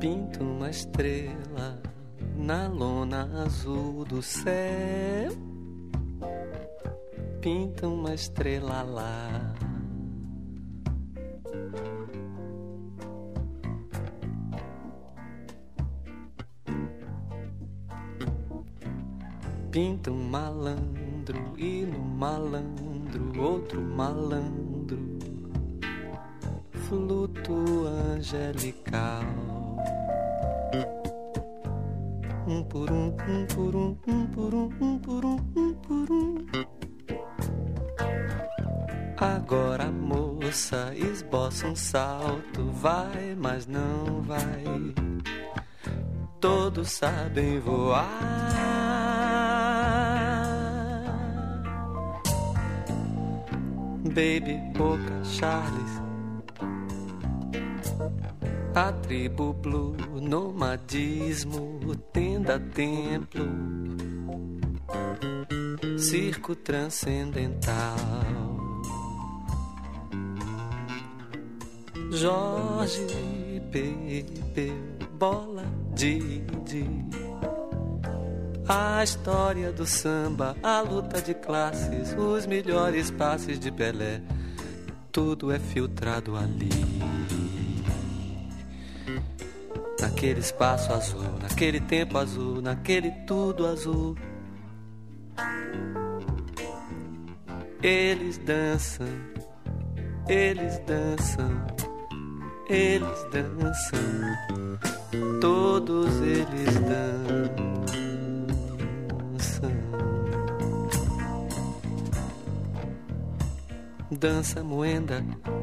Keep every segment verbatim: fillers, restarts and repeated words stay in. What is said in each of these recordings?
Pinto uma estrela na lona azul do céu. Pinta uma estrela lá. Pinta um malandro e no malandro outro malandro, fluto angelical. Um por um, um por um, um por um, um por um, um por um. Agora a moça esboça um salto, vai, mas não vai. Todos sabem voar. Baby, Boca, Charles, a tribo blue, nomadismo, tenda, templo, circo transcendental. Jorge bebeu bola, Didi, a história do samba, a luta de classes, os melhores passes de Pelé, tudo é filtrado ali. Naquele espaço azul, naquele tempo azul, naquele tudo azul. Eles dançam, eles dançam, eles dançam, todos eles dançam. Dança moenda,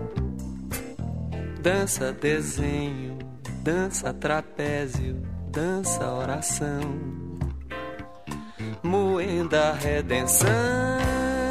dança desenho, dança trapézio, dança oração, moenda redenção.